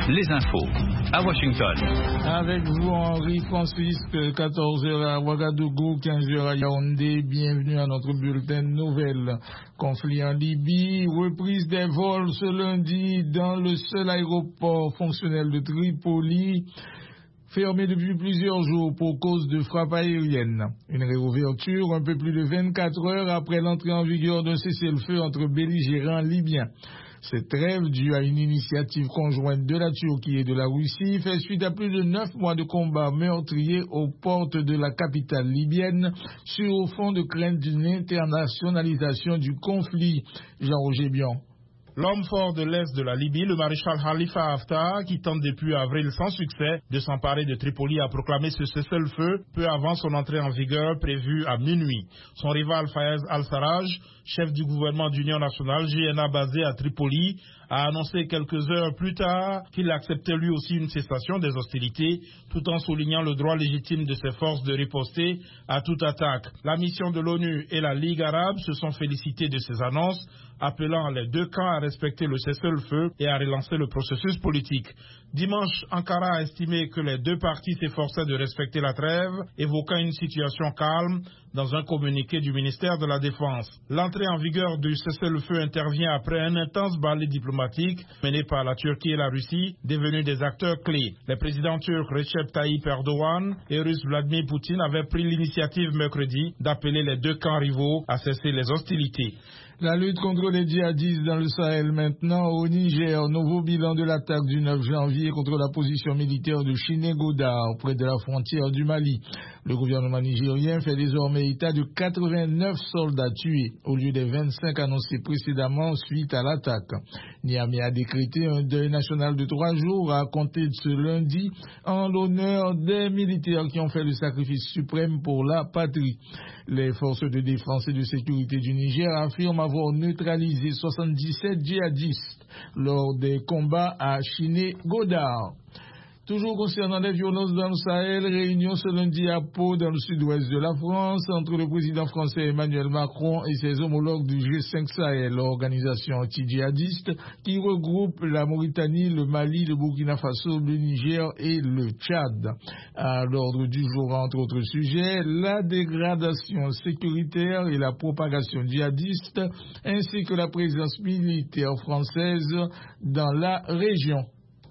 les infos à Washington. Avec vous, Henri Francis, 14h à Ouagadougou, 15h à Yaoundé. Bienvenue à notre bulletin de nouvelles. Conflit en Libye, reprise des vols ce lundi dans le seul aéroport fonctionnel de Tripoli, fermé depuis plusieurs jours pour cause de frappes aériennes. Une réouverture un peu plus de 24 heures après l'entrée en vigueur d'un cessez-le-feu entre belligérants libyens. Cette trêve, due à une initiative conjointe de la Turquie et de la Russie, fait suite à plus de 9 mois de combats meurtriers aux portes de la capitale libyenne, sur fond de crainte d'une internationalisation du conflit. Jean-Roger Bion. L'homme fort de l'Est de la Libye, le maréchal Khalifa Haftar, qui tente depuis avril sans succès de s'emparer de Tripoli, a proclamé ce cessez-le-feu peu avant son entrée en vigueur prévue à minuit. Son rival Fayez al-Sarraj, chef du gouvernement d'union nationale GNA basé à Tripoli, a annoncé quelques heures plus tard qu'il acceptait lui aussi une cessation des hostilités, tout en soulignant le droit légitime de ses forces de riposter à toute attaque. La mission de l'ONU et la Ligue arabe se sont félicitées de ces annonces, appelant les deux camps à respecter le cessez-le-feu et à relancer le processus politique. Dimanche, Ankara a estimé que les deux parties s'efforçaient de respecter la trêve, évoquant une situation calme dans un communiqué du ministère de la Défense. L'entrée en vigueur du cessez-le-feu intervient après un intense balai diplomatique mené par la Turquie et la Russie, devenus des acteurs clés. Les présidents turcs Recep Tayyip Erdogan et russe Vladimir Poutine avaient pris l'initiative mercredi d'appeler les deux camps rivaux à cesser les hostilités. La lutte contre les djihadistes dans le Sahel maintenant. Au Niger, nouveau bilan de l'attaque du 9 janvier contre la position militaire de Chiné-Godard près de la frontière du Mali. Le gouvernement nigérien fait désormais état de 89 soldats tués au lieu des 25 annoncés précédemment suite à l'attaque. Niamey a décrété un deuil national de 3 jours à compter de ce lundi en l'honneur des militaires qui ont fait le sacrifice suprême pour la patrie. Les forces de défense et de sécurité du Niger affirment avoir neutralisé 77 djihadistes lors des combats à Chiné-Godard. Toujours concernant les violences dans le Sahel, réunion ce lundi à Pau, dans le sud-ouest de la France, entre le président français Emmanuel Macron et ses homologues du G5 Sahel, l'organisation anti-djihadiste qui regroupe la Mauritanie, le Mali, le Burkina Faso, le Niger et le Tchad. À l'ordre du jour, entre autres sujets, la dégradation sécuritaire et la propagation djihadiste, ainsi que la présence militaire française dans la région.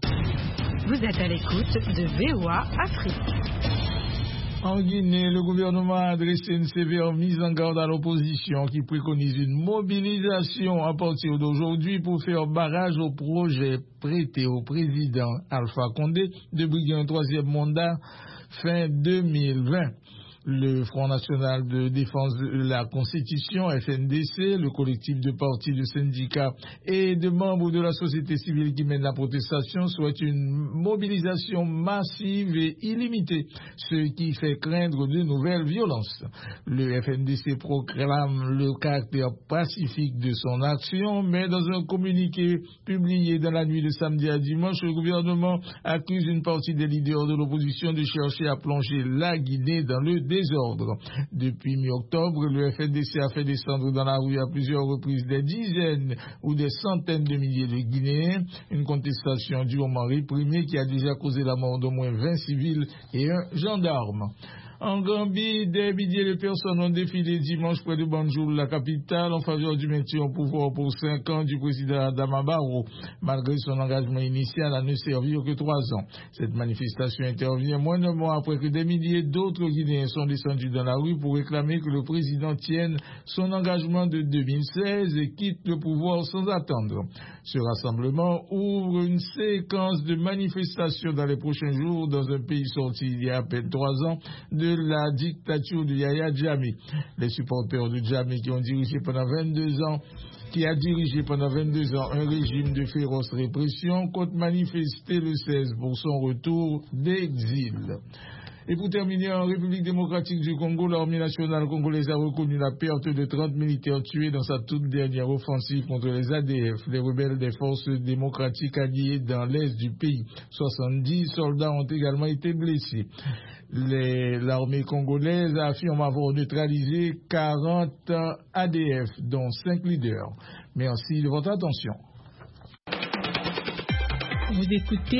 Vous êtes à l'écoute de VOA Afrique. En Guinée, le gouvernement a adressé une sévère mise en garde à l'opposition qui préconise une mobilisation à partir d'aujourd'hui pour faire barrage au projet prêté au président Alpha Condé de briguer un troisième mandat fin 2020. Le Front National de Défense de la Constitution, FNDC, le collectif de partis, de syndicats et de membres de la société civile qui mènent la protestation souhaitent une mobilisation massive et illimitée, ce qui fait craindre de nouvelles violences. Le FNDC proclame le caractère pacifique de son action, mais dans un communiqué publié dans la nuit de samedi à dimanche, le gouvernement accuse une partie des leaders de l'opposition de chercher à plonger la Guinée dans le désordre. Depuis mi-octobre, le FNDC a fait descendre dans la rue à plusieurs reprises des dizaines ou des centaines de milliers de Guinéens, une contestation durement réprimée qui a déjà causé la mort d'au moins 20 civils et un gendarme. En Gambie, des milliers de personnes ont défilé dimanche près de Banjul, la capitale, en faveur du maintien au pouvoir pour 5 ans du président Adama Barrow, malgré son engagement initial à ne servir que 3 ans. Cette manifestation intervient moins d'un mois après que des milliers d'autres Guinéens sont descendus dans la rue pour réclamer que le président tienne son engagement de 2016 et quitte le pouvoir sans attendre. Ce rassemblement ouvre une séquence de manifestations dans les prochains jours dans un pays sorti il y a à peine 3 ans de la dictature de Yahya Jammeh. Les supporters de Jammeh qui a dirigé pendant 22 ans un régime de féroce répression comptent manifester le 16 pour son retour d'exil. Et pour terminer, en République démocratique du Congo, l'armée nationale congolaise a reconnu la perte de 30 militaires tués dans sa toute dernière offensive contre les ADF, les rebelles des forces démocratiques alliées dans l'est du pays. 70 soldats ont également été blessés. L'armée congolaise affirme avoir neutralisé 40 ADF, dont 5 leaders. Merci de votre attention. Vous écoutez